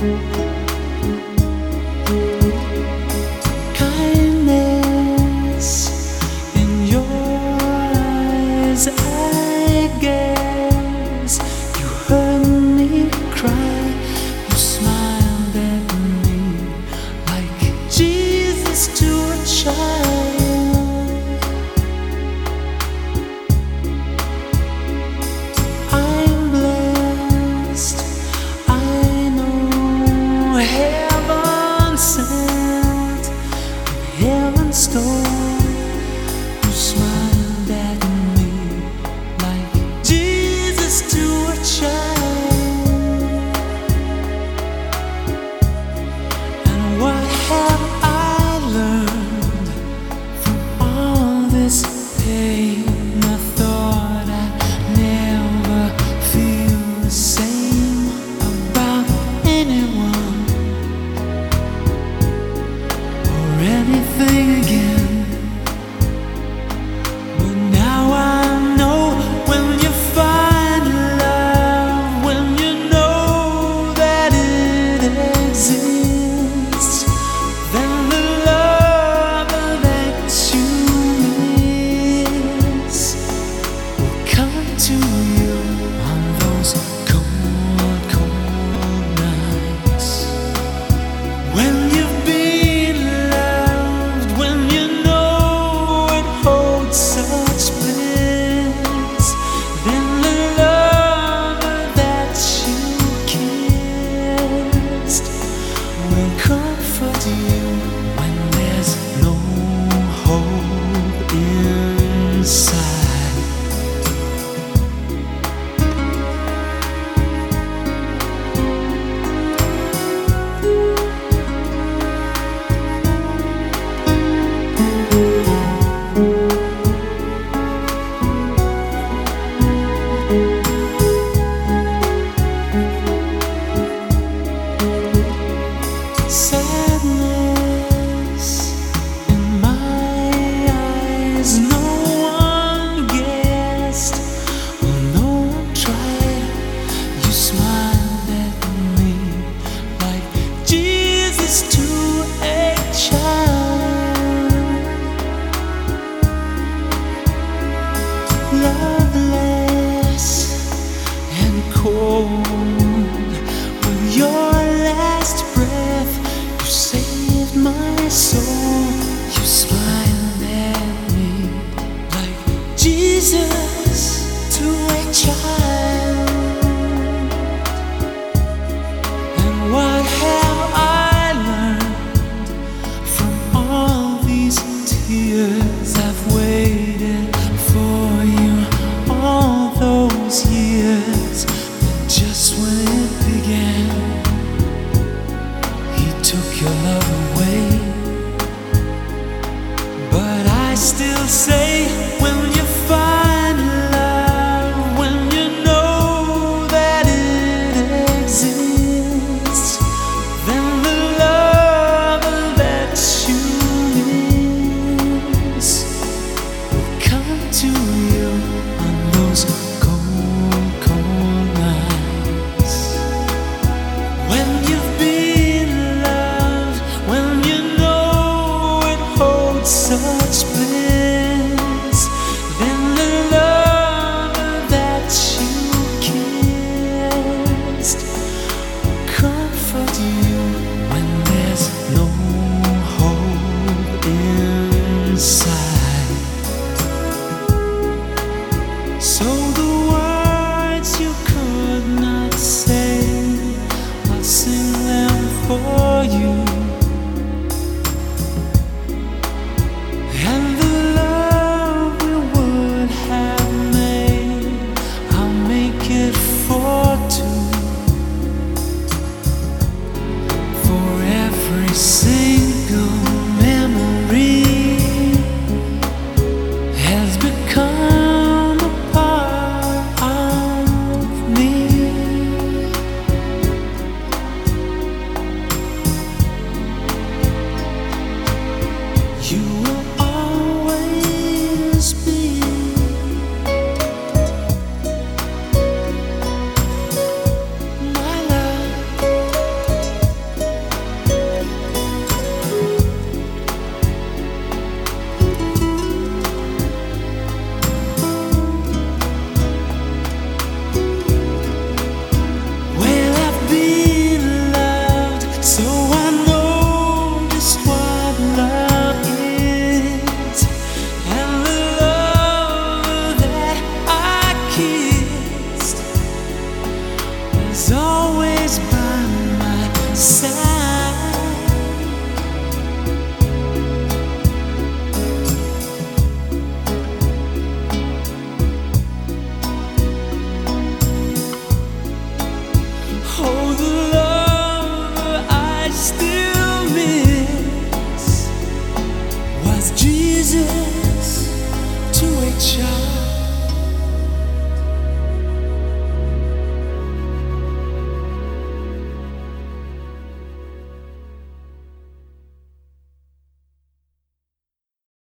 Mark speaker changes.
Speaker 1: I guess you heard me cry. You smiled at me like Jesus to a child. I'm blessed. I know heaven sent, heaven stole. You smiled at me like Jesus to a child. And what have I learned from all this pain? I thought I'd never feel the same about anyone or anything again. Comfort you when there's no hope inside. Sadness in my eyes, no one guessed, well, no one tried. You smiled at me like Jesus to a child. Loveless and cold, with your last breath you saved my soul. You smiled at me like Jesus to a child. And what have I learned from all these tears? I've waited for you all those years, and just when it began, He took your love away. But I still say, when you find love, when you know that it exists, then the love that you miss will come to you on those cold, cold nights. When you've been loved, when you know it holds such bliss, then the love that you kissed will comfort you when there's no hope inside. So the words you could not say, I'll sing them for you. And the love we would have made, I'll make it for two. For every single memory has become a part of me. You will always be my love. So I know just what love is, and the love that I kissed was always by my side. Oh, the love I still miss was Jesus to a child.